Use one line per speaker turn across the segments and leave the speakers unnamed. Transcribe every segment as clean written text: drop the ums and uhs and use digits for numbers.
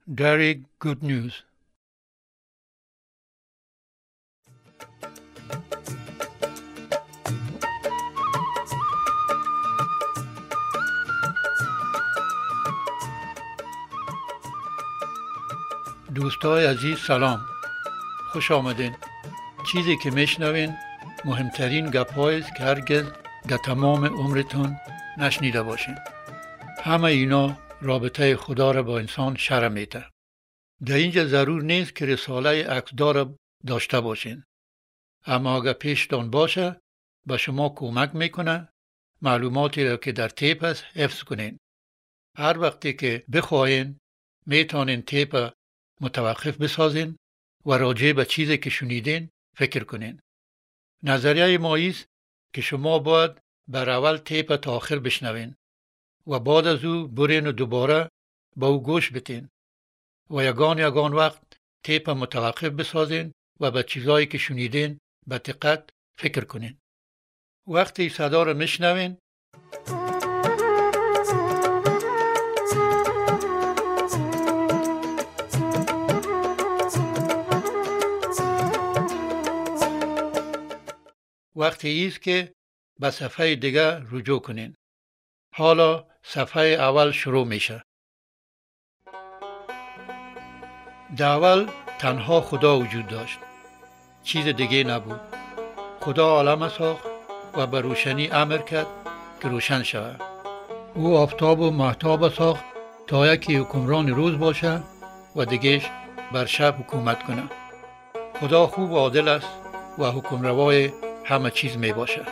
Very good news. دوستای عزیز سلام. خوش آمدین. چیزی که میشنوین مهمترین گپ‌هایی است که هرگز در تمام عمرتون نشنیده باشین. همه اینا رابطه خدا را با انسان شرح میده. در اینجا ضرور نیست که رساله عکسدار داشته باشین. اما اگر پیشتان باشه به شما کمک میکنه معلوماتی را که در تیپ است حفظ کنین. هر وقتی که بخواین میتونین تیپ متوقف بسازین و راجع به چیزی که شنیدین فکر کنین. نظریه ما ایست که شما باید بر اول تیپ تا آخر بشنوین و بعد از او برین و دوباره با او گوش بتین و یگان وقت تیپ متوقف بسازین و به چیزایی که شنیدین به دقت فکر کنین. وقتی صدا رو میشنوین وقتی است که به صفحه دیگه رجوع کنین. حالا صفحه اول شروع میشه. در اول تنها خدا وجود داشت. چیز دیگه نبود. خدا عالم ساخت و به روشنی امر کرد که روشن شود. او آفتاب و مهتاب ساخت تا یکی حکمران روز باشه و دیگهش بر شب حکومت کنه. خدا خوب و عادل است و حکمروای همه چیز می باشه.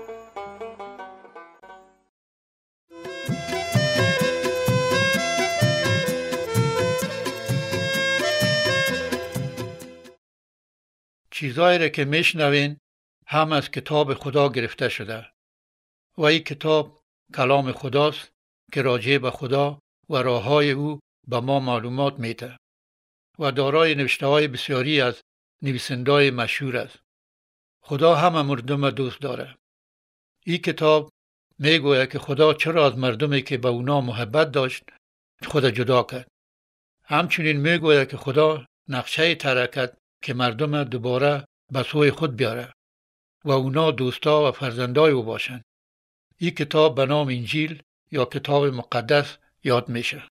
چیزایی را که میشنوین هم از کتاب خدا گرفته شده و این کتاب کلام خداست که راجع به خدا و راههای او به ما معلومات میده و دارای نوشته‌های بسیاری از نویسنده‌های مشهور است. خدا همه مردم دوست داره. این کتاب میگوید که خدا چرا از مردمی که به اونا محبت داشت خود جدا کرد. همچنین میگوید که خدا نقشه طرح کرد که مردم دوباره به سوی خود بیاره و اونا دوستا و فرزندای او باشن. این کتاب به نام انجیل یا کتاب مقدس یاد میشه.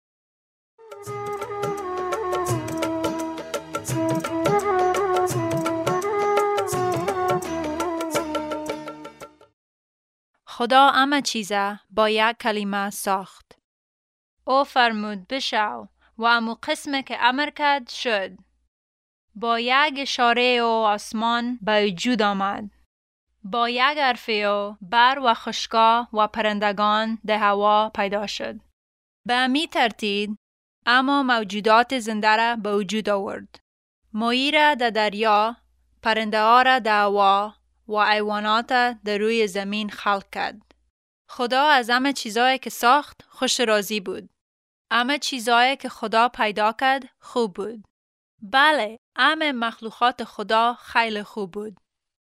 خدا همه چیزه با یک کلمه ساخت. او فرمود بشو و امو قسمه که امر کرد شد. با یک اشاره و آسمان به وجود آمد. با یک حرفه و بر و خشکا و پرندگان ده هوا پیدا شد. به امی ترتیب اما موجودات زنده را به وجود آورد. ماهی را در دریا، پرنده ها را در هوا و حیوانات در روی زمین خلق کرد. خدا از همه چیزایی که ساخت خوش راضی بود. همه چیزایی که خدا پیدا کرد خوب بود. بله، همه مخلوقات خدا خیلی خوب بود.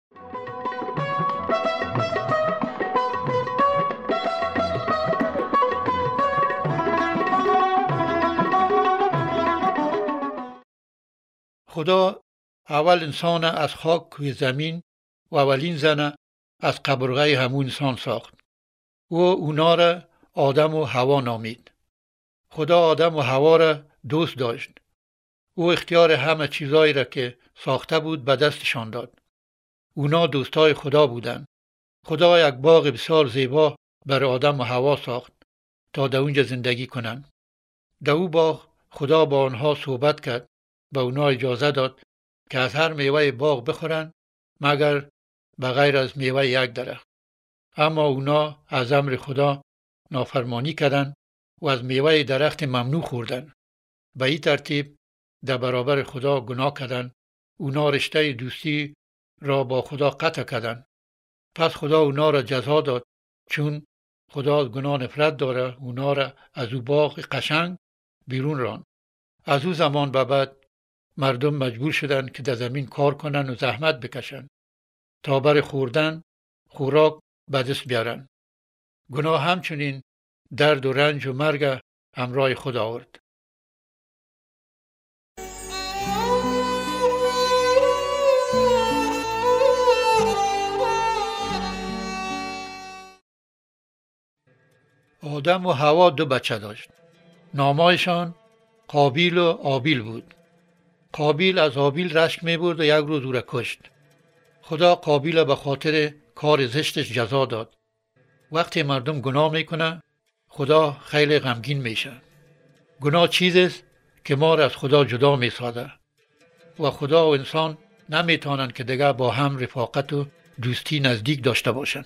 خدا اول انسان از خاک روی زمین و اولین زن از قبرغه همون انسان ساخت. او اونا را آدم و حوا نامید. خدا آدم و حوا را دوست داشت. او اختیار همه چیزایی را که ساخته بود به دستشان داد. اونا دوستای خدا بودند. خدا یک باغ بسیار زیبا بر آدم و حوا ساخت تا در اونجا زندگی کنند. در او باغ خدا با آنها صحبت کرد. به اونا اجازه داد که از هر میوه باغ بخورن مگر بغیر از میوه یک درخت. اما اونا از امر خدا نافرمانی کردند و از میوه درخت ممنوع خوردند. به این ترتیب در برابر خدا گناه کردند. اونا رشته دوستی را با خدا قطع کردند. پس خدا اونا را جزا داد چون خدا از گناه نفرت داره. اونا را از او باغ قشنگ بیرون راند. از او زمان به بعد مردم مجبور شدند که در زمین کار کنند و زحمت بکشند تا برای خوردن خوراک به دست بیارن. گناه همچنین درد و رنج و مرگ همراه خود آورد. آدم و حوا 2 بچه داشت. نامایشان قابیل و آبیل بود. قابیل از آبیل رشک می برد و یک روز او را کشت. خدا قابیل به خاطر کار زشتش جزا داد. وقتی مردم گناه میکنه خدا خیلی غمگین میشه. گناه چیزی است که ما را از خدا جدا میسازه و خدا و انسان نمیتونن که دیگه با هم رفاقت و دوستی نزدیک داشته باشن.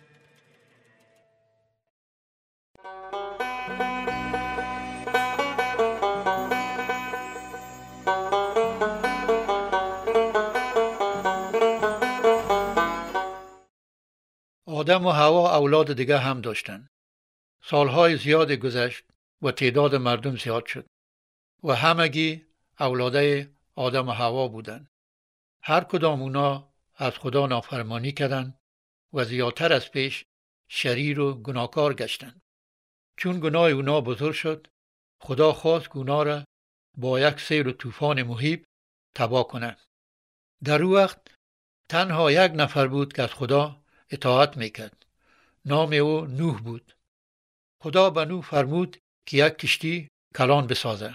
آدم و حوا اولاد دیگه هم داشتن. سالهای زیاد گذشت و تعداد مردم زیاد شد و همگی اولاده آدم و حوا بودن. هر کدام اونا از خدا نافرمانی کردن و زیادتر از پیش شریر و گناهکار گشتن. چون گناه اونا بزرگ شد، خدا خواست که اونا را با یک سیل و طوفان مهیب تباه کنه. در او وقت تنها یک نفر بود که از خدا اطاعت میکرد. نام او نوح بود. خدا به نوح فرمود که یک کشتی کلان بسازه.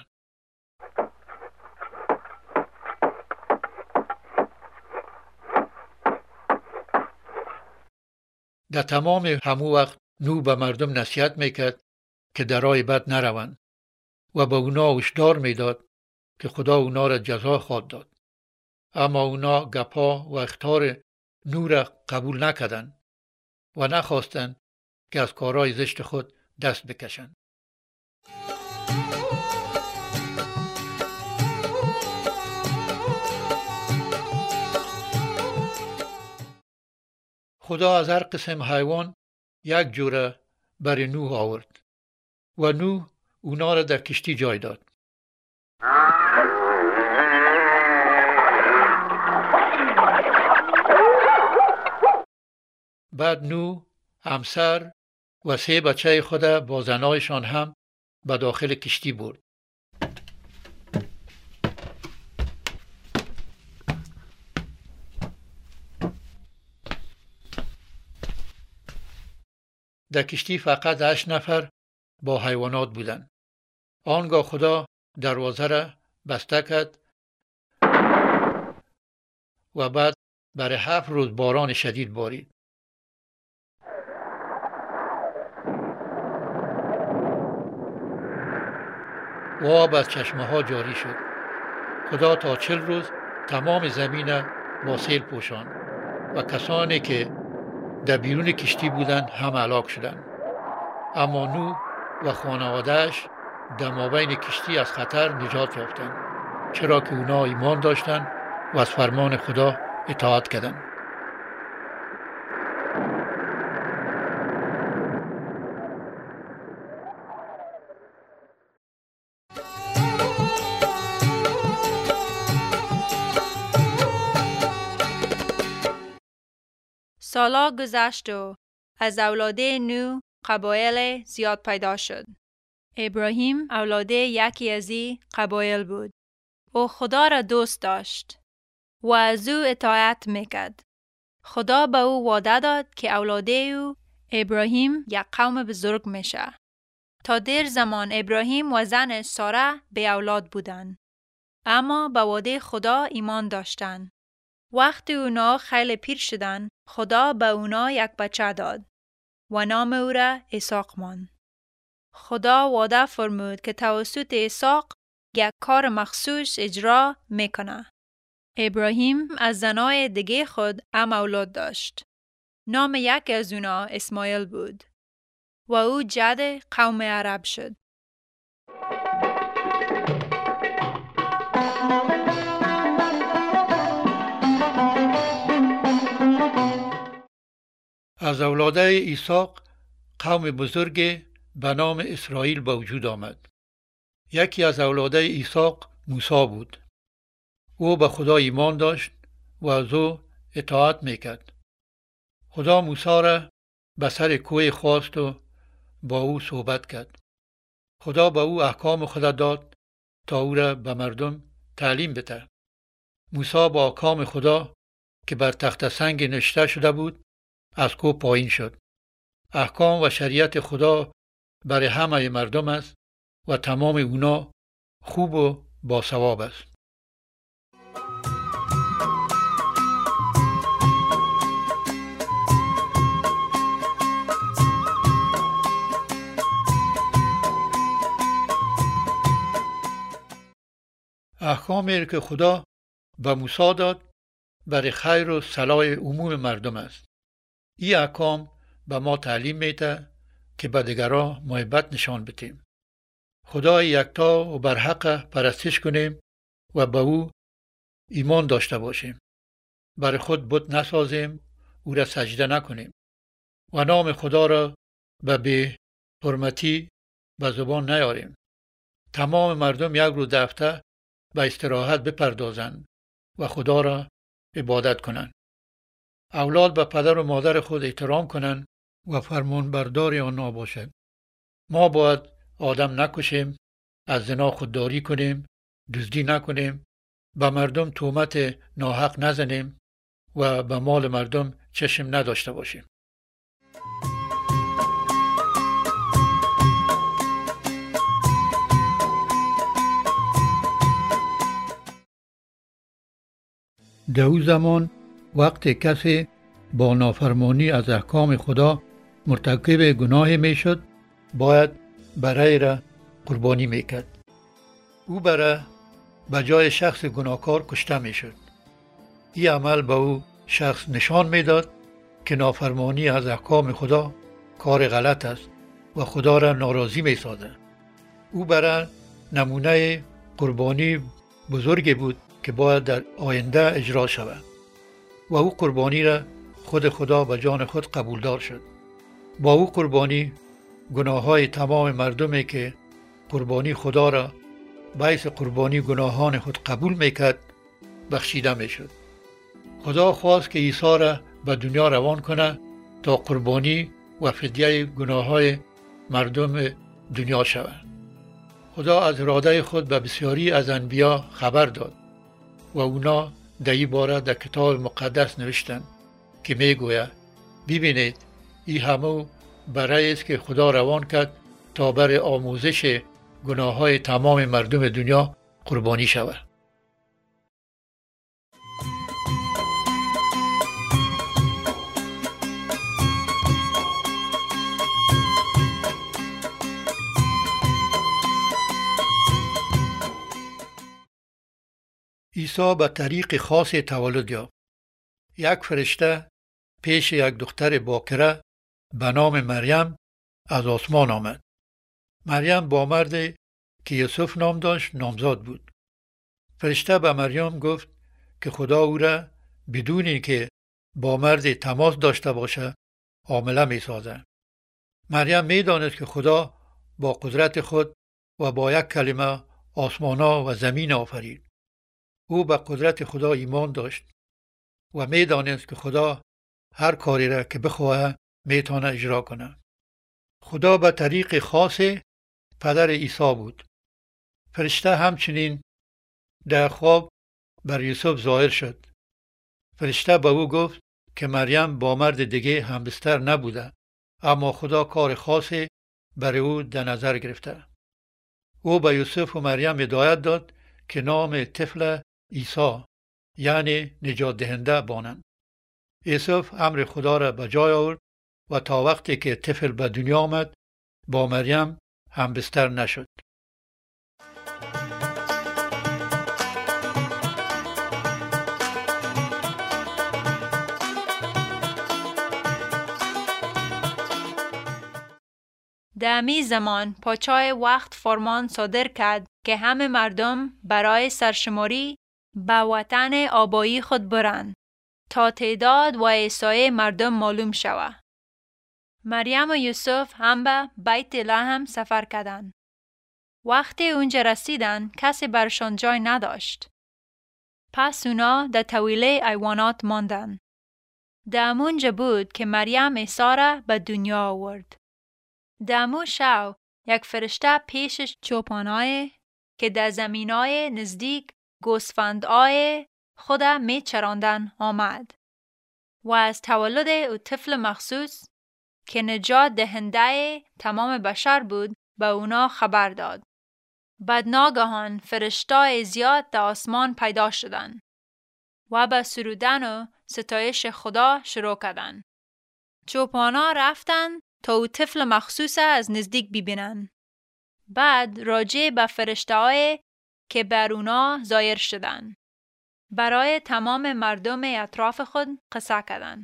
در تمام همو وقت نوح به مردم نصیحت میکرد که در راه بد نروند و به اونا هشدار میداد که خدا اونا را جزا خواهد داد. اما اونا گپا و اخطار نوح را قبول نکردند و نخواستند که از کارهای زشت خود دست بکشند. خدا از هر قسم حیوان یک جوره برای نوح آورد و نوح اونا را در کشتی جای داد. بعد نوح همسر و 3 بچه خود با زنایشان هم به داخل کشتی برد. در کشتی فقط 8 نفر با حیوانات بودند. آنگاه خدا دروازه را بسته کرد و بعد برای 7 روز باران شدید بارید. و آب از چشمه ها جاری شد. خدا تا 40 روز تمام زمین با سیل پوشاند و کسانی که در بیرون کشتی بودند هم هلاک شدند. اما نوح و خانواده‌اش در مابین کشتی از خطر نجات یافتند، چرا که اونا ایمان داشتند و از فرمان خدا اطاعت کردند.
سالا گذشت و از اولاده نوح قبایل زیاد پیدا شد. ابراهیم اولاده یکی از این قبایل بود. او خدا را دوست داشت و از او اطاعت میکرد. خدا به او وعده داد که اولاده او ابراهیم یک قوم بزرگ میشه. تا دیر زمان ابراهیم و زن ساره به اولاد بودند، اما به وعده خدا ایمان داشتند. وقتی اونا خیلی پیر شدن، خدا به اونا یک بچه داد و نام او را اسحاق ماند. خدا وعده فرمود که توسط اسحاق یک کار مخصوص اجرا میکنه. ابراهیم از زنای دیگه خود اولاد داشت. نام یک از اونا اسماعیل بود و او جد قوم عرب شد.
از اولاده اسحاق قوم بزرگ به نام اسرائیل به وجود آمد. یکی از اولاده اسحاق موسی بود. او به خدا ایمان داشت و از او اطاعت میکرد. خدا موسی را به سر کوه خواست و با او صحبت کرد. خدا به او احکام خدا داد تا او را به مردم تعلیم بده. موسی با احکام خدا که بر تخت سنگ نوشته شده بود از کوه پایین شد. احکام و شریعت خدا برای همه مردم است و تمام اونا خوب و باثواب است. احکامی که خدا به موسی داد برای خیر و صلاح عموم مردم است. این احکام به ما تعلیم میده که به دیگران محبت نشان بدیم. خدای یکتا و برحق پرستش کنیم و به او ایمان داشته باشیم. برای خود بت نسازیم، او را سجده نکنیم و نام خدا را به بی حرمتی به زبان نیاریم. تمام مردم یک روز در هفته به استراحت بپردازند و خدا را عبادت کنند. اولاد به پدر و مادر خود احترام کنند و فرمانبردار آنها باشند. ما باید آدم نکشیم، از زنا خودداری کنیم، دزدی نکنیم، به مردم تهمت ناحق نزنیم و به مال مردم چشم نداشته باشیم. در او زمان وقتی کسی با نافرمانی از احکام خدا مرتکب گناه می شد، باید برای را قربانی می کرد. او برای به جای شخص گناهکار کشته می شد. این عمل به او شخص نشان می داد که نافرمانی از احکام خدا کار غلط است و خدا را ناراضی می سازد. او برای نمونه قربانی بزرگی بود که باید در آینده اجرا شود و او قربانی را خود خدا به جان خود قبولدار شد. با او قربانی گناههای تمام مردمی که قربانی خدا را باعث قربانی گناهان خود قبول میکرد بخشیده میشد. خدا خواست که عیسی را به دنیا روان کنه تا قربانی و فدیه گناههای مردم دنیا شود. خدا از اراده خود به بسیاری از انبیا خبر داد و اونا در این باره در کتاب مقدس نوشتند که میگوید ببینید این همه برای است که خدا روان کرد تا برای آموزش گناههای تمام مردم دنیا قربانی شود. عیسی به طریق خاص تولد یافت. یک فرشته پیش یک دختر باکره به نام مریم از آسمان آمد. مریم با مردی که یوسف نام داشت نامزاد بود. فرشته به مریم گفت که خدا او را بدون اینکه با مرد تماس داشته باشه حامله می سازد. مریم می داند که خدا با قدرت خود و با یک کلمه آسمانا و زمین آفرید. او به قدرت خدا ایمان داشت و می دانست که خدا هر کاری را که بخواهد می تونه اجرا کنه. خدا به طریق خاص پدر عیسی بود. فرشته همچنین در خواب بر یوسف ظاهر شد. فرشته به او گفت که مریم با مرد دیگه همبستر نبوده، اما خدا کار خاصی برای او در نظر گرفته. او به یوسف و مریم هدایت داد که نام طفل عیسی یعنی نجات دهنده بانند. یوسف امر خدا را به جای آورد و تا وقتی که طفل به دنیا آمد با مریم همبستر نشد.
در همی زمان پادشاه وقت فرمان صادر کرد که همه مردم برای سرشماری به وطن آبایی خود برند تا تعداد و احصای مردم معلوم شود. مریم و یوسف هم به بیت لحم سفر کردند. وقتی اونجا رسیدن کسی برشان جای نداشت. پس اونا در طویله ایوانات ماندن. در اونجا بود که مریم عیسی را به دنیا آورد. در مو شو یک فرشته پیشش چوپانای که در زمینای نزدیک گوسفندای خدا می چراندن آمد و از تولد او طفل مخصوص که نجات دهنده تمام بشر بود به اونا خبر داد. بعد ناگهان فرشتای زیاد در آسمان پیدا شدن و به سرودن و ستایش خدا شروع کردن. چوپانا رفتن تا او طفل مخصوص از نزدیک ببینن. بعد راجع به فرشته‌های که بر اونا ظاهر شدن برای تمام مردم اطراف خود قصه کردن.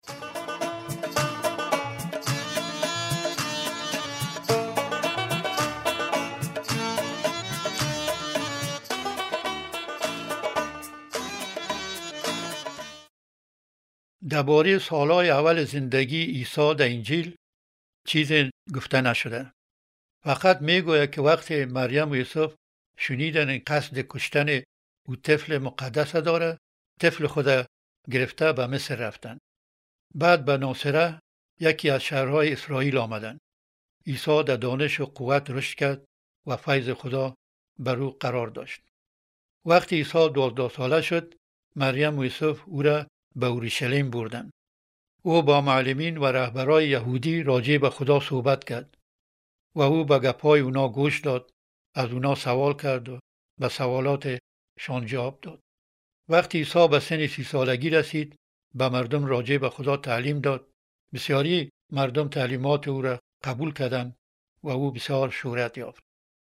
درباره سالهای اول زندگی عیسی در انجیل چیزی گفته نشده. فقط میگوید که وقتی مریم و یوسف شنیدن قصد کشتن او طفل مقدس داره، طفل خود گرفته به مصر رفتن. بعد به ناصره یکی از شهرهای اسرائیل آمدن. عیسی در دانش و قوت رشد کرد و فیض خدا بر او قرار داشت. وقتی عیسی 12 ساله شد، مریم و یوسف او را به اورشلیم بردن. او با معلمین و رهبرای یهودی راجع به خدا صحبت کرد و او به گپای اونا گوش داد، از اونا سوال کرد و به سوالاتشان جواب داد. وقتی عیسی به سن 30 سالگی رسید، به مردم راجع به خدا تعلیم داد. بسیاری مردم تعلیمات او را قبول کردند و او بسیار شهرت یافت.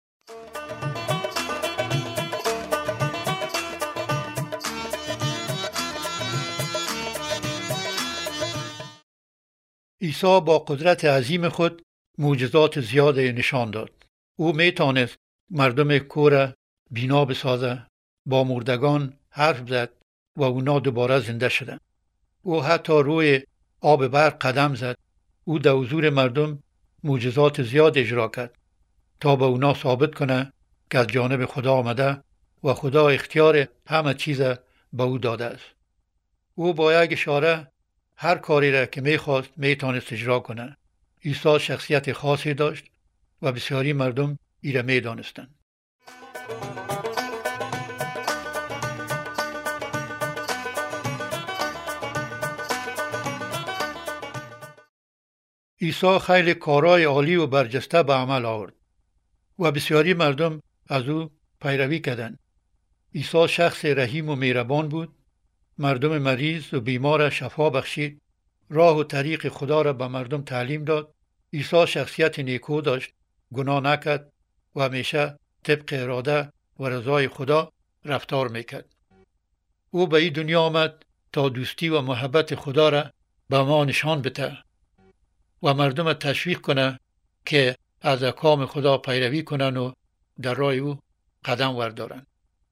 عیسی با قدرت عظیم خود معجزات زیاد نشان داد. او میتونست مردم کور بینا بسازه، با مردگان حرف زد و اونا دوباره زنده شدند. او حتی روی آب برق قدم زد. او در حضور مردم معجزات زیاد اجرا کرد تا به اونا ثابت کنه که از جانب خدا آمده و خدا اختیار همه چیز به او داده است. او با یک اشاره هر کاری را که میخواست میتونست اجرا کنه. عیسی شخصیت خاصی داشت و بسیاری مردم ایره میدانستند. عیسی خیلی کارهای عالی و برجسته به عمل آورد و بسیاری مردم از او پیروی کردند. عیسی شخص رحیم و مهربان بود. مردم مریض و بیمار را شفا بخشید. راه و طریق خدا را به مردم تعلیم داد. عیسی شخصیت نیکو داشت، گناه نکرد و همیشه طبق اراده و رضای خدا رفتار میکرد. او به این دنیا آمد تا دوستی و محبت خدا را به ما نشان بده و مردم تشویق کنه که از احکام خدا پیروی کنن و در راه او قدم وردارن.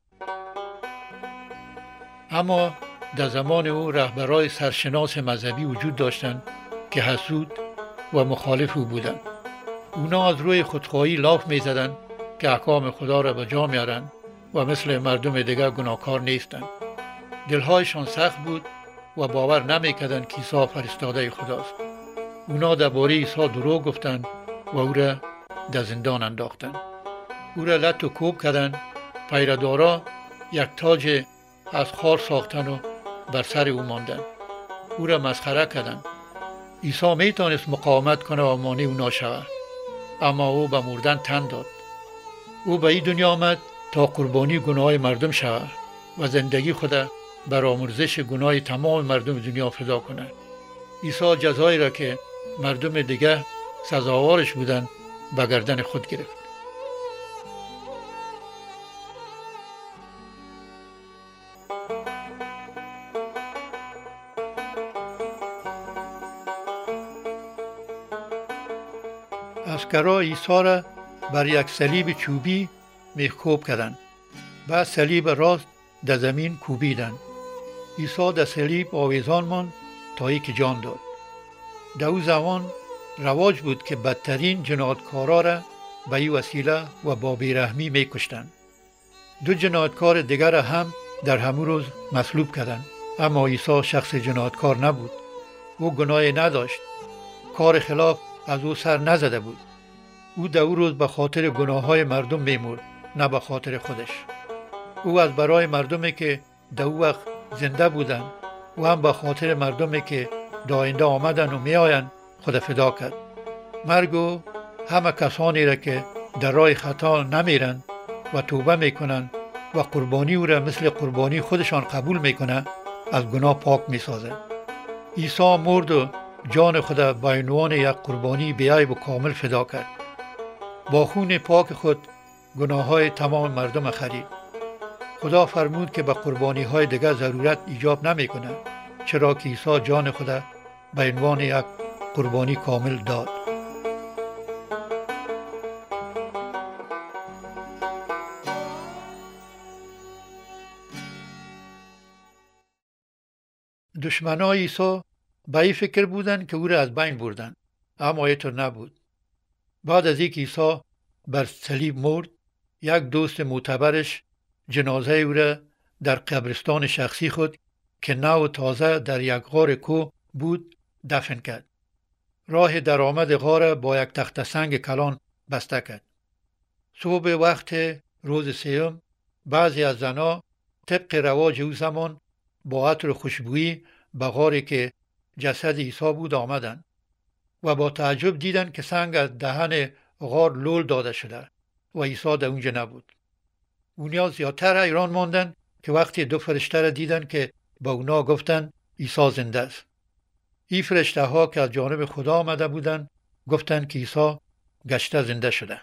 اما در زمان او رهبرای سرشناس مذهبی وجود داشتند که حسود و مخالف او بودند. اونا از روی خودخواهی لاف می زدن که احکام خدا را به جا میارن و مثل مردم دیگر گناهکار نیستند. دلهایشان سخت بود و باور نمیکردند که عیسی فرستاده خداست. اونا درباره عیسی دروغ گفتند و او را در زندان انداختند. او را لط و کوب کردند. پیردارا یک تاج از خار ساختن و بر سر او ماندن. او را مسخره کردند. عیسی میتونست مقاومت کنه و مانع اونا شود، اما او به مردن تن داد. او به این دنیا آمد تا قربانی گناه مردم شود و زندگی خود بر آمرزش گناه تمام مردم دنیا فدا کنه. عیسی جزایی را که مردم دیگه سزاوارش بودن به گردن خود گرفت. عسکرها عیسی را بر یک صلیب چوبی میخکوب کردند. بعد صلیب راست در زمین کوبیدند. عیسی در صلیب آویزان ماند تا ای که جان داد. در او زمان رواج بود که بدترین جنایتکارا را به این وسیله و با بیرحمی میکشتند. 2 جنایتکار دیگر را هم در همون روز مصلوب کردند. اما عیسی شخص جنایتکار نبود. او گناهی نداشت. کار خلاف از او سر نزده بود. او در او روز به خاطر گناههای مردم میمرد، نه به خاطر خودش. او از برای مردمی که در او وقت زنده بودند و هم به خاطر مردمی که در آینده آمدن و می آیند خود فدا کرد. مرگ او همه کسانی را که در راه خطا نمیرند و توبه میکنند و قربانی او را مثل قربانی خودشان قبول میکنند از گناه پاک میسازد. عیسی مرد و جان خود به عنوان یک قربانی بی‌عیب و کامل فدا کرد. با خون پاک خود گناه‌های تمام مردم خرید. خدا فرمود که به قربانی‌های دیگر ضرورت ایجاب نمی‌کند، چرا که عیسی جان خود به عنوان یک قربانی کامل داد. دشمنان عیسی به این فکر بودند که او را از بین بردند، اما اینطور نبود. بعد از اینکه عیسی بر صلیب مرد، یک دوست معتبرش جنازه او را در قبرستان شخصی خود که نو و تازه در یک غار کوه بود دفن کرد. راه درآمد غار با یک تخت سنگ کلان بسته کرد. صبح وقت روز سیوم بعضی از زنها طبق رواج او زمان با عطر خوشبویی به غاری که جسد عیسی بود آمدند و با تعجب دیدند که سنگ از دهن غار لول داده شده و عیسی در اونجا نبود. اونیا زیادتر حیران ماندند که وقتی دو فرشته را دیدند که با اونا گفتند عیسی زنده است. این فرشته ها که از جانب خدا آمده بودند گفتند که عیسی گشته زنده شده.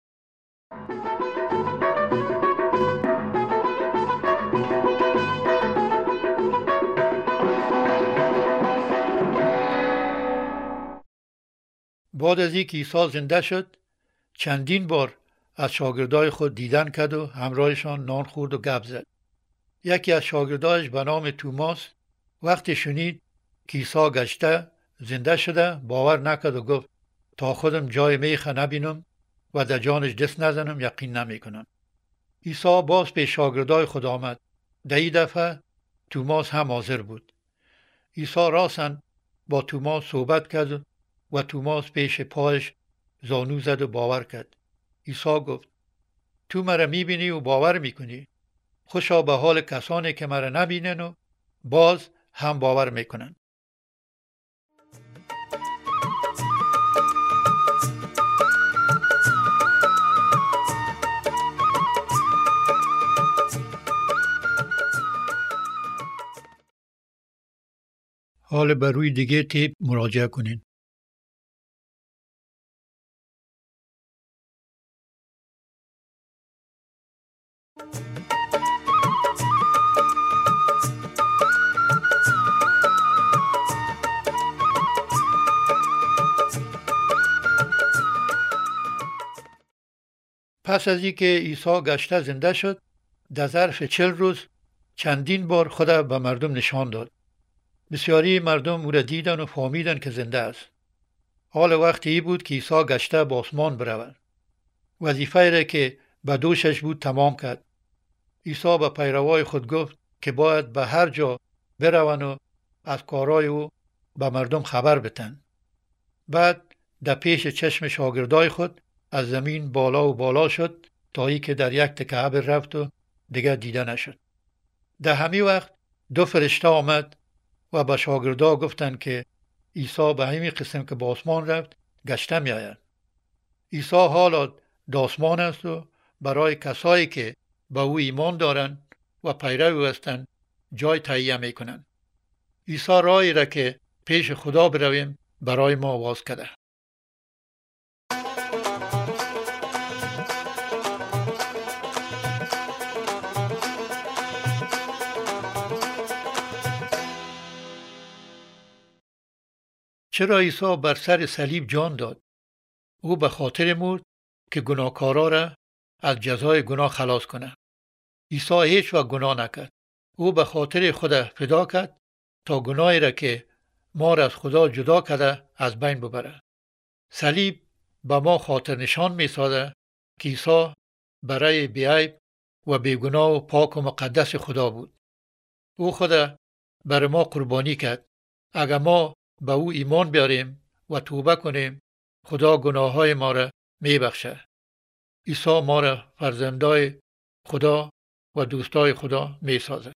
بعد از اینکه عیسی زنده شد، چندین بار از شاگردای خود دیدن کرد و همراهشان نان خورد و گپ زد. یکی از شاگردایش به نام توماس وقتی شنید که عیسی گشته زنده شده باور نکرد و گفت تا خودم جای میخه نبینم و در جانش دست نزنم یقین نمیکنم. عیسی باز به شاگردای خود آمد. در این دفعه توماس هم حاضر بود. عیسی راستن با توماس صحبت کرد و توماس پیش پایش زانو زد و باور کرد. عیسی گفت تو مرا میبینی و باور میکنی؟ خوشا به حال کسانی که مرا نبینن و باز هم باور میکنن. حال بر روی دیگه تیپ مراجعه کنین. پس از اینکه عیسی گشته زنده شد، در ظرف 40 روز چندین بار خود به مردم نشان داد. بسیاری مردم او را دیدن و فهمیدن که زنده است. حال وقتی بود که عیسی گشته به آسمان برود. وظیفه‌ای را که به دوشش بود تمام کرد. عیسی به پیروای خود گفت که باید به هر جا بروند و از کارهای او به مردم خبر بدن. بعد در پیش چشم شاگردای خود از زمین بالا و بالا شد تا ای که در یک تکه ابر رفت و دیگر دیده نشد. در همین وقت دو فرشته آمد و به شاگردا گفتند که عیسی به همین قسم که به آسمان رفت گشته می آید. عیسی حالا در آسمان است و برای کسایی که به او ایمان دارند و پیرو هستند جای تهیه می کنند. عیسی راهی را که پیش خدا برویم برای ما باز کرده. چرا عیسی بر سر صلیب جان داد؟ او به خاطر مرد که گناهکارا را از جزای گناه خلاص کنه. عیسی هیچ وقت گناه نکرد. او به خاطر خود فدا کرد تا گناهی را که ما را از خدا جدا کرده از بین ببره. صلیب به ما خاطر نشان می سازه که عیسی برای بی‌عیب و بیگناه و پاک و مقدس خدا بود. او خود برای ما قربانی کرد. اگر ما به او ایمان بیاریم و توبه کنیم خدا گناههای ما را می بخشه. عیسی ما را فرزندای خدا و دوستای خدا می سازه.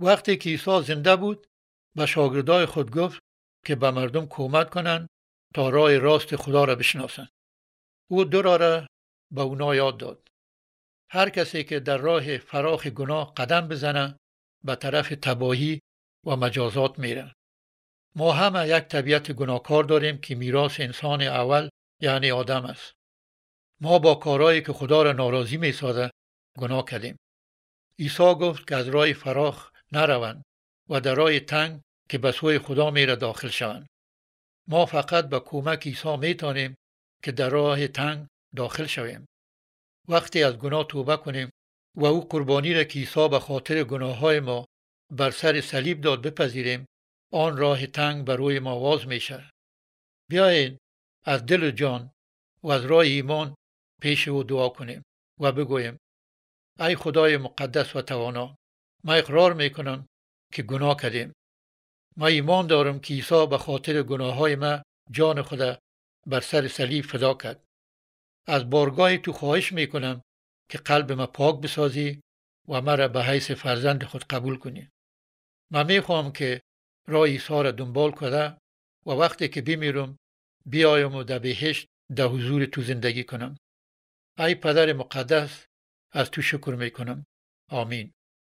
وقتی که عیسی زنده بود به شاگردای خود گفت که به مردم کمک کنند تا راه راست خدا را بشناسند. او دو راه را به اونا یاد داد. هر کسی که در راه فراخ گناه قدم بزنه به طرف تباهی و مجازات میره. ما همه یک طبیعت گناهکار داریم که میراث انسان اول یعنی آدم است. ما با کارهایی که خدا را ناراضی میسازه گناه کردیم. عیسی گفت که از راه فراخ نروند و در راه تنگ که به سوی خدا میره داخل شوند. ما فقط با کمک عیسی میتونیم که در راه تنگ داخل شویم. وقتی از گناه توبه کنیم و او قربانی را که عیسی به خاطر گناههای ما بر سر صلیب داد بپذیریم، آن راه تنگ بر روی ما واز میشه. بیایید از دل و جان و از راه ایمان پیش او دعا کنیم و بگوییم: ای خدای مقدس و توانا، ما اقرار میکنم که گناه کردیم. ما ایمان دارم که عیسی به خاطر گناههای ما جان خود بر سر صلیب فدا کرد. از بارگاه تو خواهش میکنم که قلب ما پاک بسازی و مرا به حیث فرزند خود قبول کنی. من میخوام که راه عیسی را دنبال کنم و وقتی که بمیرم بیایم و در بهشت در حضور تو زندگی کنم. ای پدر مقدس، از تو شکر میکنم. آمین.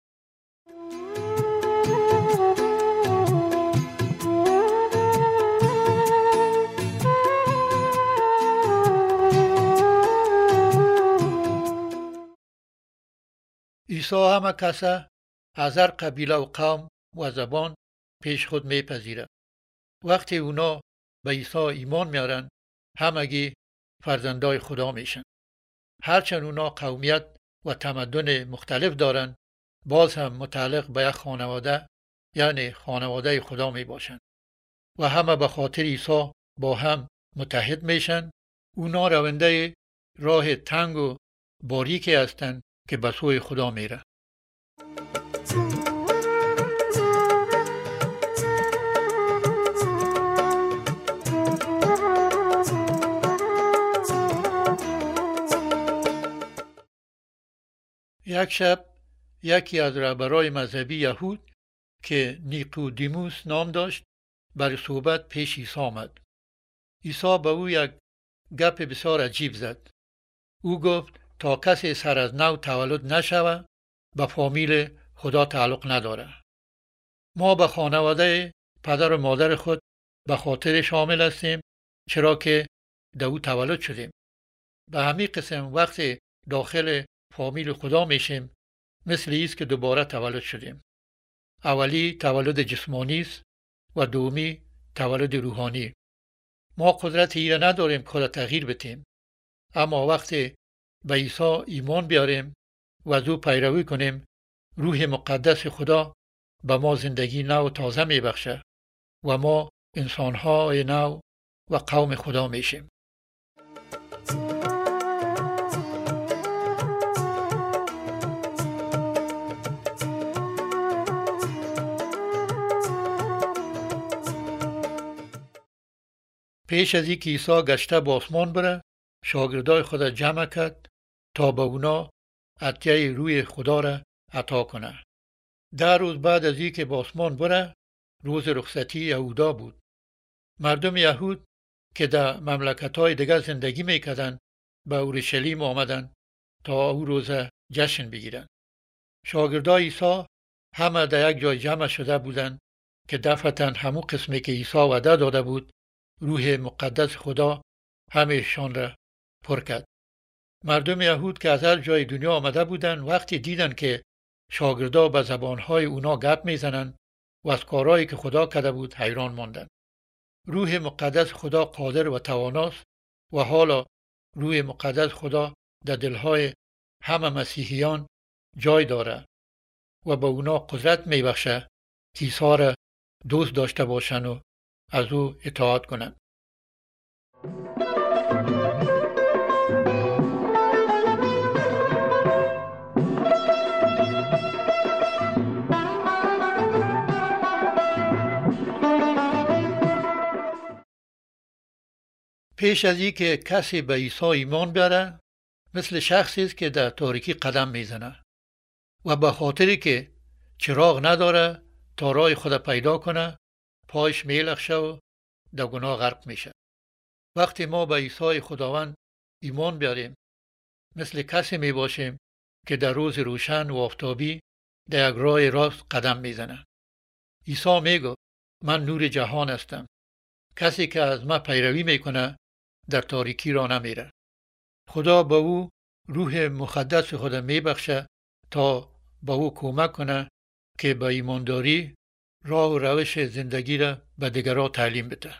عیسی همه کسا از هر قبیله و قوم و زبان پیش خود میپذیره. وقتی اونا به عیسی ایمان میارن همگی فرزندای خدا میشن. هرچند اونا قومیت و تمدن مختلف دارن، باز هم متعلق به یک خانواده یعنی خانواده خدا می باشن و همه به خاطر عیسی با هم متحد میشن. اونا رونده راه تنگ و باریکی هستند که به سوی خدا میره. یک شب یکی از رهبرای مذهبی یهود که نیقودیموس نام داشت برای صحبت پیش عیسی آمد. عیسی به او یک گپ بسیار عجیب زد. او گفت تا کسی سر از نو تولد نشوه به فامیل خدا تعلق نداره. ما به خانواده پدر و مادر خود به خاطر شامل هستیم چرا که در او تولد شدیم. به همین قسم وقتی داخل فامیل خدا میشیم مثل ایست که دوباره تولد شدیم. اولی تولد جسمانی است و دومی تولد روحانی. ما قدرت ایره نداریم که خود تغییر بدیم، اما وقتی به عیسی ایمان بیاریم و از او پیروی کنیم، روح مقدس خدا به ما زندگی نو و تازه میبخشه و ما انسانهای نو و قوم خدا میشیم. پیش از اینکه عیسی گشته به آسمان بره، شاگردای خود جمع کرد تا به اونا عطیه روح خدا را عطا کنه. 10 روز بعد از اینکه به آسمان بره، روز رخصتی یهودا بود. مردم یهود که در مملکت‌های دیگر زندگی میکردند به اورشلیم آمدند تا او روز جشن بگیرند. شاگردای عیسی همه در یک جای جمع شده بودند که دفعتاً همون قسمی که عیسی وعده داده بود روح مقدس خدا همهشان را پر کرد. مردم یهود که از هر جای دنیا آمده بودند وقتی دیدن که شاگردا به زبانهای اونا گپ میزنند و از کارهایی که خدا کرده بود حیران ماندند. روح مقدس خدا قادر و تواناست و حالا روح مقدس خدا در دلهای همه مسیحیان جای داره و به اونا قدرت میبخشه که عیسی را دوست داشته باشند و از او اطاعت کنند. پیش از اینکه کسی به عیسی ایمان بیاره مثل شخصی است که در تاریکی قدم میزنه و به خاطری که چراغ نداره تا راه خود پیدا کنه، پایش میلخشه و در گناه غرق میشه. وقتی ما به عیسی خداوند ایمان بیاریم، مثل کسی می باشیم که در روز روشن و آفتابی در یک راه راست قدم میزنه. عیسی میگه من نور جهان هستم. کسی که از من پیروی میکنه در تاریکی را نمیره. خدا به او روح مقدس خود میبخشه تا به او کمک کنه که به ایمانداری راه و روش زندگی را به دیگران تعلیم بده.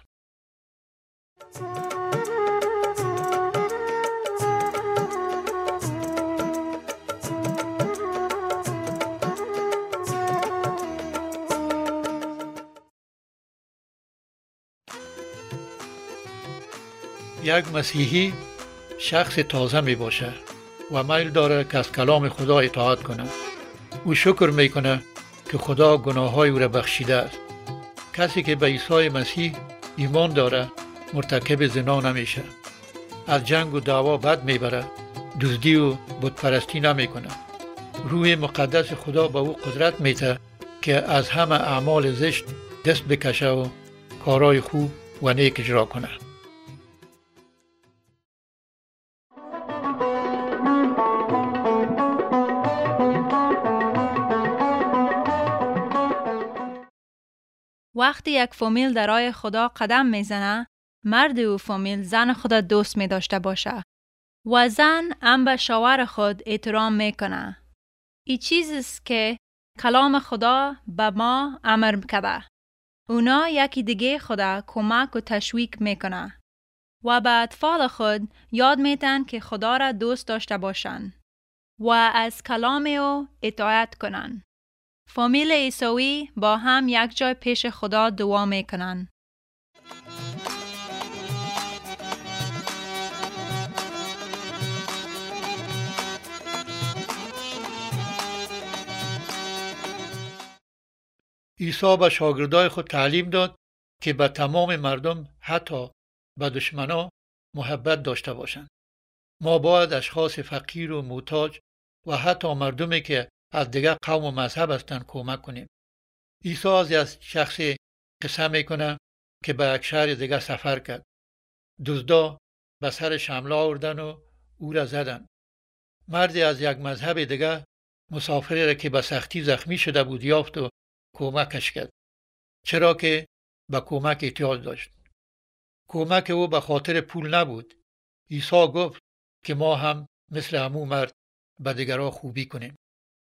یک مسیحی شخص تازه می باشه و میل داره که از کلام خدا اطاعت کنه. او شکر می کنه که خدا گناههای او را بخشیده است. کسی که به عیسی مسیح ایمان داره مرتکب زنا نمیشه. از جنگ و دعوا بد میبره. دزدی و بتپرستی نمیکنه. روح مقدس خدا به او قدرت میده که از همه اعمال زشت دست بکشه و کارهای خوب و نیک اجرا کنه.
وقتی یک فامیل در راه خدا قدم میزنه، مرد و فامیل زن خود دوست می داشته باشه و زن هم به شوهر خود احترام میکنه. این چیزی است که کلام خدا به ما امر کرده. اونا یکی دیگه خدا کمک و تشویق میکنه و به اطفال خود یاد میتن که خدا را دوست داشته باشن و از کلام او اطاعت کنن. فامیل عیسوی با هم یک جای پیش خدا دعا میکنن.
عیسی به شاگردای خود تعلیم داد که به تمام مردم حتی به دشمنا محبت داشته باشند. ما باید اشخاص فقیر و محتاج و حتی مردمی که از دیگر قوم و مذهب هستند کمک کنیم. عیسی از شخصی قصه میکنه که به یک شهر دیگر سفر کرد. دزدا به سرش حمله آوردن و او را زدن. مردی از یک مذهب دیگر مسافری را که به سختی زخمی شده بود یافت و کمکش کرد، چرا که به کمک احتیاج داشت. کمک او به خاطر پول نبود. عیسی گفت که ما هم مثل همون مرد به دیگران خوبی کنیم.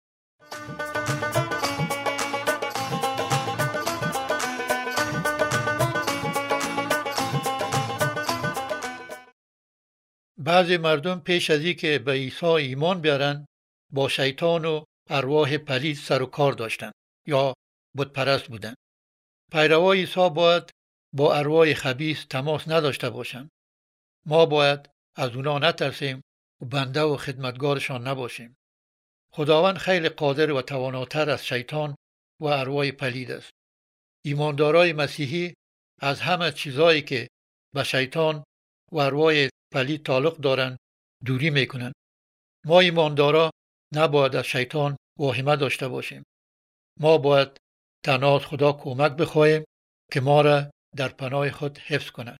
بعضی مردم پیش از اینکه به عیسی ایمان بیارن با شیطان و ارواح پلید سر و کار داشتن یا بتپرست بودن. پیروان عیسی باید با ارواح خبیث تماس نداشته باشند. ما باید از اونا نترسیم و بنده و خدمتگارشان نباشیم. خداوند خیلی قادر و تواناتر از شیطان و ارواح پلید است. ایماندارای مسیحی از همه چیزایی که به شیطان و ارواح پلید تعلق دارند دوری میکنند. ما ایماندارا نباید از شیطان واهمه داشته باشیم. ما باید تنها از خدا کمک بخواهیم که ما را در پناه خود حفظ کند.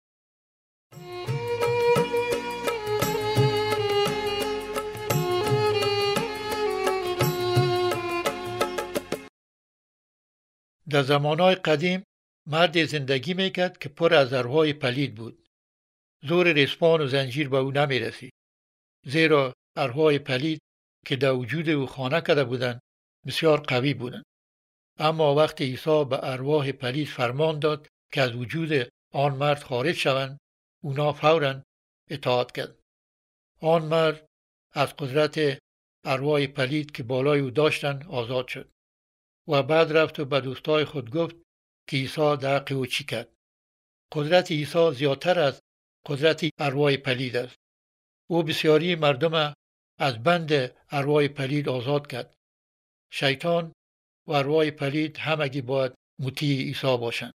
در زمانهای قدیم مرد زندگی میکرد که پر از ارواح پلید بود. زور ریسمان و زنجیر به او نمیرسید، زیرا ارواح پلید که در وجود او خانه کرده بودند بسیار قوی بودند. اما وقتی عیسی به ارواح پلید فرمان داد که از وجود آن مرد خارج شوند، اونا فوراً اطاعت کرد. آن مرد از قدرت ارواح پلید که بالای او داشتند آزاد شد و بعد رفت و به دوستای خود گفت که عیسی در حق او چی کرد. قدرت عیسی زیادتر از قدرت ارواح پلید است. او بسیاری مردم از بند ارواح پلید آزاد کرد. شیطان و ارواح پلید همگی باید مطیع عیسی باشند.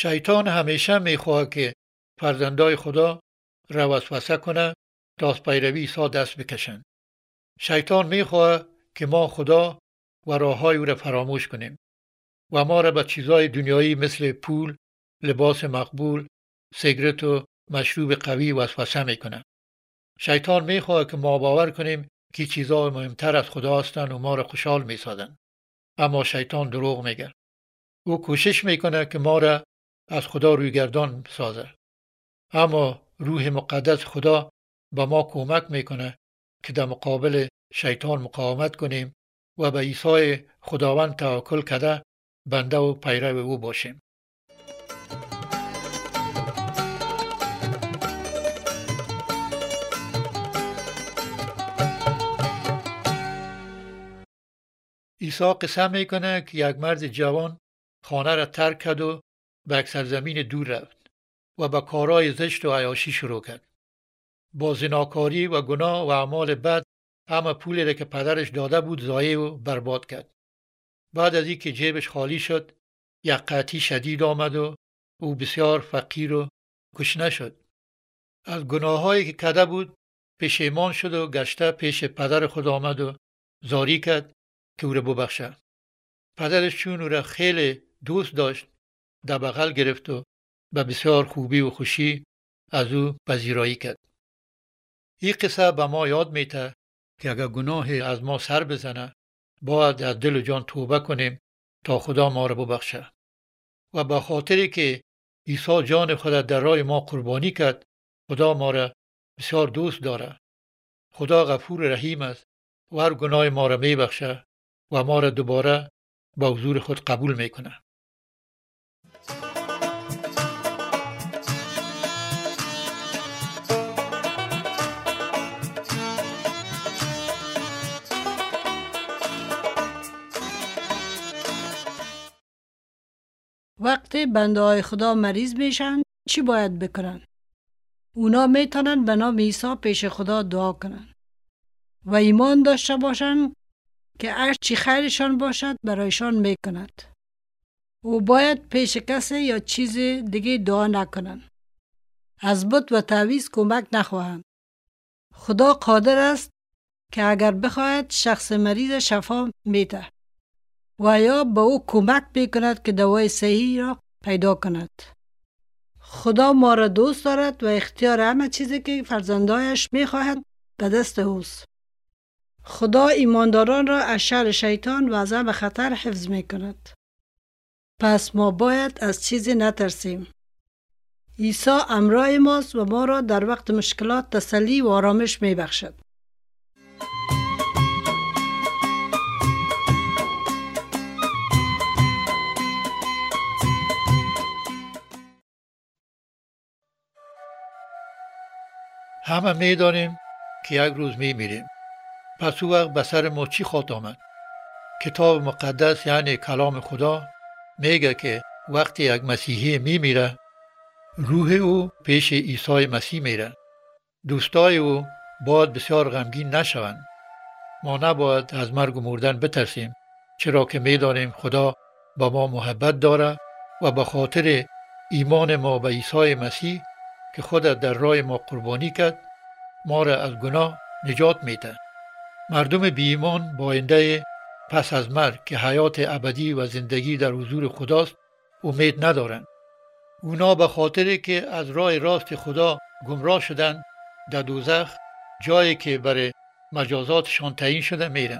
شیطان همیشه میخواد که فرزندای خدا را وسوسه کنه تا از پیروی عیسی دست بکشن. شیطان میخواد که ما خدا و راههای او را فراموش کنیم و ما را به چیزهای دنیایی مثل پول، لباس مقبول، سیگرت و مشروب قوی وسوسه میکنه. شیطان میخواد که ما باور کنیم که چیزها مهمتر از خدا هستند و ما را خوشحال میسازند. اما شیطان دروغ میگه. او کوشش میکنه که ما را از خدا رویگردان سازه. اما روح مقدس خدا به ما کمک میکنه که در مقابل شیطان مقاومت کنیم و به عیسی خداوند توکل کرده بنده و پیرو او باشیم. عیسی قسم میکنه که یک مرد جوان خانه را ترک کرد و به یک سرزمین دور رفت و به کارهای زشت و عیاشی شروع کرد. با زناکاری و گناه و اعمال بد همه پولی را که پدرش داده بود ضایع و برباد کرد. بعد از اینکه جیبش خالی شد، یک قحطی شدید آمد و او بسیار فقیر و گشنه شد. از گناهایی که کرده بود پشیمان شد و گشته پیش پدر خود آمد و زاری کرد که او را ببخشه. پدرش چون او را خیلی دوست داشت در بغل گرفت و به بسیار خوبی و خوشی از او پذیرایی کرد. این قصه به ما یاد میده که اگر گناه از ما سر بزنه باید از دل و جان توبه کنیم تا خدا ما را ببخشه. و به خاطری که عیسی جان خود در راه ما قربانی کرد، خدا ما را بسیار دوست داره. خدا غفور رحیم است و هر گناه ما را میبخشه و ما را دوباره با حضور خود قبول میکنه.
وقتی بنده های خدا مریض میشن چی باید بکنن؟ اونا میتونن به نام عیسی پیش خدا دعا کنن و ایمان داشته باشن که هر چی خیرشان باشد برایشان میکند. و باید پیش کسی یا چیز دیگه دعا نکنن. از بت و تعویض کمک نخواهند. خدا قادر است که اگر بخواهد شخص مریض شفا میده و یا به او کمک میکند که دوای صحیح را پیدا کند. خدا ما را دوست دارد و اختیار همه چیزی که فرزندایش میخواهد به دست اوست. خدا ایمانداران را از شر شیطان و از همه خطر حفظ میکند. پس ما باید از چیزی نترسیم. عیسی همراه ماست و ما را در وقت مشکلات تسلی و آرامش میبخشد.
همه میدانیم که یک روز میمیریم. پس او وقت به سر ما چی خواهد آمد؟ کتاب مقدس یعنی کلام خدا میگه که وقتی یک مسیحی میمیره روح او پیش عیسی مسیح میره. دوستای او باید بسیار غمگین نشوند. ما نباید از مرگ و مردن بترسیم، چرا که میدانیم خدا با ما محبت داره و به خاطر ایمان ما به عیسی مسیح که خود در راه ما قربانی کرد ما را از گناه نجات میده. مردم بی ایمان با آینده پس از مرگ که حیات ابدی و زندگی در حضور خداست امید ندارند. اونا به خاطر که از راه راست خدا گمراه شدن در دوزخ، جایی که برای مجازاتشان تعیین شده، میرن.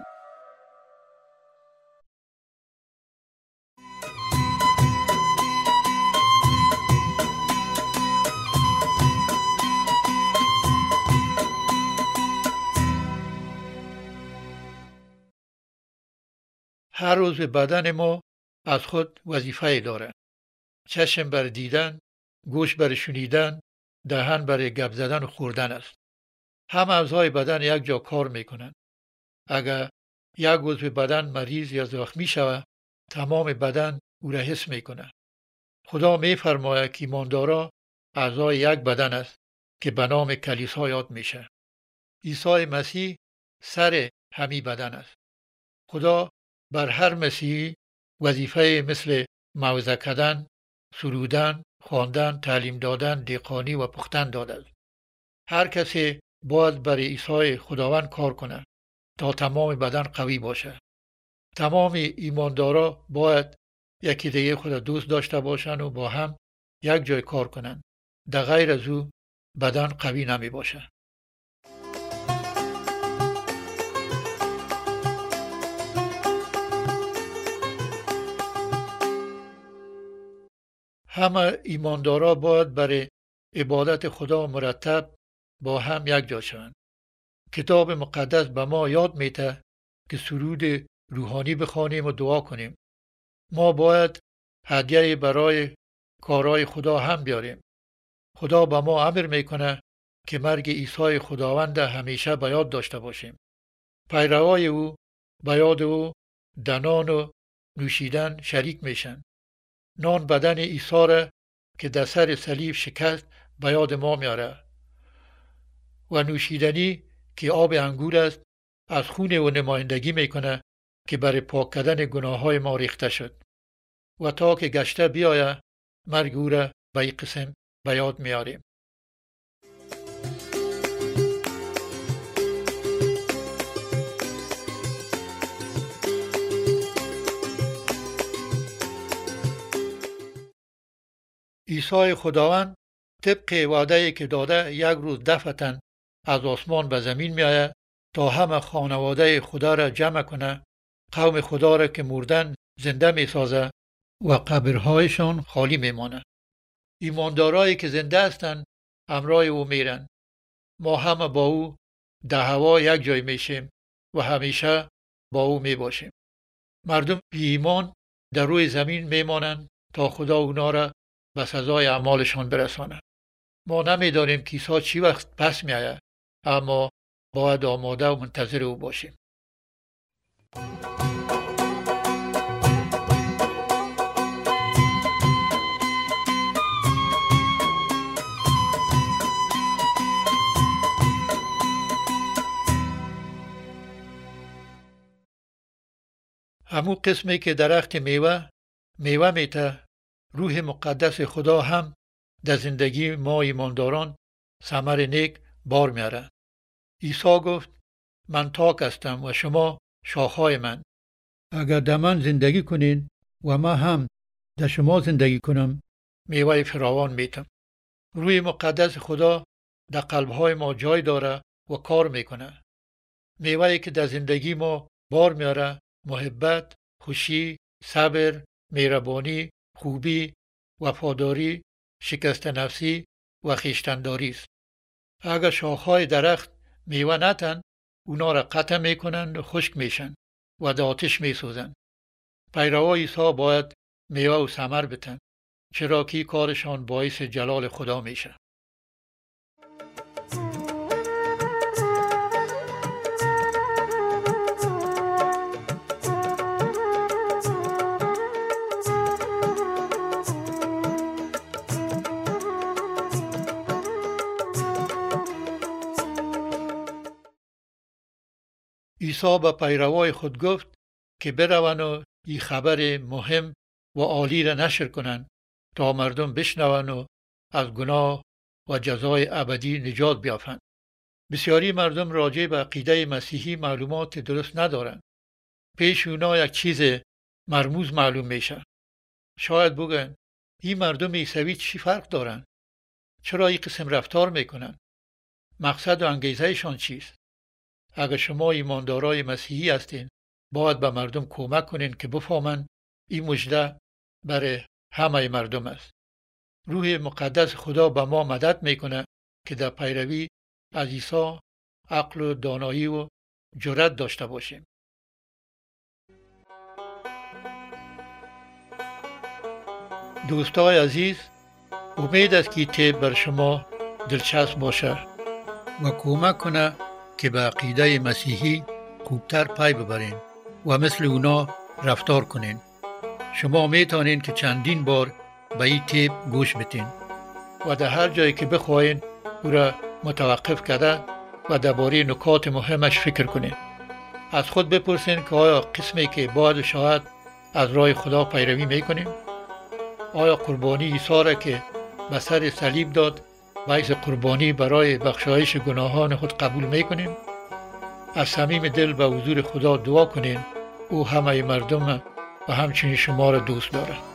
هر روز بدن ما از خود وظیفه داره. چشم بر دیدن، گوش بر شنیدن، دهن بر گپ زدن و خوردن است. همه اعضای بدن یک جا کار میکنن. اگر یک عضو بدن مریض یا زخمی شود، تمام بدن او را حس میکنه. خدا میفرماید که ایماندارا اعضای یک بدن است که به نام کلیسا یاد میشه. عیسی مسیح سر همی بدن است. خدا بر هر مسیحی وظیفه مثل موعظه کردن، سرودن، خواندن، تعلیم دادن، دیقانی و پختن داده. هر کسی باید برای عیسی خداوند کار کنه تا تمام بدن قوی باشه. تمام ایماندارا باید یکی دیگه خود دوست داشته باشن و با هم یک جای کار کنن. در غیر از او بدن قوی نمی باشه. همه ایماندارا باید برای عبادت خدا مرتب با هم یک جا شوند. کتاب مقدس به ما یاد میده که سرود روحانی بخوانیم و دعا کنیم. ما باید هدیه برای کارهای خدا هم بیاریم. خدا به ما امر میکنه که مرگ عیسی خداوند همیشه به یاد داشته باشیم. پیروای او به یاد او در نان و نوشیدن شریک میشن. نان بدن عیسی را که در سر صلیب شکست به یاد ما میاره و نوشیدنی که آب انگور است از خون او نمایندگی میکنه که برای پاک کردن گناههای ما ریخته شد و تا که گشته بیایه مرگ او را به این قسم به یاد میاریم. عیسی خداوند طبق وعده‌ای که داده یک روز دفعتاً از آسمان به زمین میآید تا همه خانواده خدا را جمع کنه، قوم خدا را که مردن زنده میسازه و قبرهایشان خالی میمانه. ایماندارایی که زنده هستند همراه او میرن. ما همه با او در هوا یک جای میشیم و همیشه با او میباشیم. مردم بی ایمان در روی زمین میمانند تا خدا اونا را به سزای اعمالشان برسانه. ما نمیدانیم که عیسی چی وقت پس میآید، اما باید آماده و منتظر او باشیم. همون قسمی که درخت میوه میته، روح مقدس خدا هم در زندگی ما ایمانداران ثمر نیک بار میاره. عیسی گفت من تاک هستم و شما شاخهای من. اگر در من زندگی کنین و من هم در شما زندگی کنم میوه فراوان میتم. روح مقدس خدا در قلبهای ما جای داره و کار میکنه. میوه‌ای که در زندگی ما بار میاره محبت، خوشی، صبر، مهربانی، خوبی، وفاداری، شکست نفسی و خویشتن‌داری است. اگر شاخهای درخت میوه نتن، اونا را قطع میکنند و خشک میشن و در آتش میسوزن. پیروان عیسی باید میوه و ثمر بتن، چرا که کارشان باعث جلال خدا میشه. عیسی به پیروان خود گفت که بروند و این خبر مهم و عالی را نشر کنند تا مردم بشنوند و از گناه و جزای ابدی نجات بیابند. بسیاری مردم راجع به عقیده مسیحی معلومات درست ندارند. پیش اونا یک چیز مرموز معلوم میشه. شاید بگن این مردم عیسوی چی فرق دارن؟ چرا این قسم رفتار میکنن؟ مقصد و انگیزهشان چیست؟ اگر شما ایماندارای مسیحی هستین باید به مردم کمک کنین که بفهمن این مژده برای همه مردم است. روح مقدس خدا به ما مدد میکنه که در پیروی از عیسی عقل و دانایی و جرأت داشته باشیم. دوستای عزیز، امید است که تیپ بر شما دلچسب باشه و کمک کنه که به عقیده مسیحی خوبتر پی ببرین و مثل اونا رفتار کنین. شما میتونین که چندین بار به این تیپ گوش بدین و در هر جایی که بخواین او را متوقف کرده و درباره نکات مهمش فکر کنین. از خود بپرسین که آیا قسمی که باید شاید از راه خدا پیروی میکنیم؟ آیا قربانی عیسی را که به سر صلیب داد باعث قربانی برای بخشایش گناهان خود قبول میکنیم؟ از صمیم دل به حضور خدا دعا کنین. او همه مردم و همچنین شما را دوست دارد.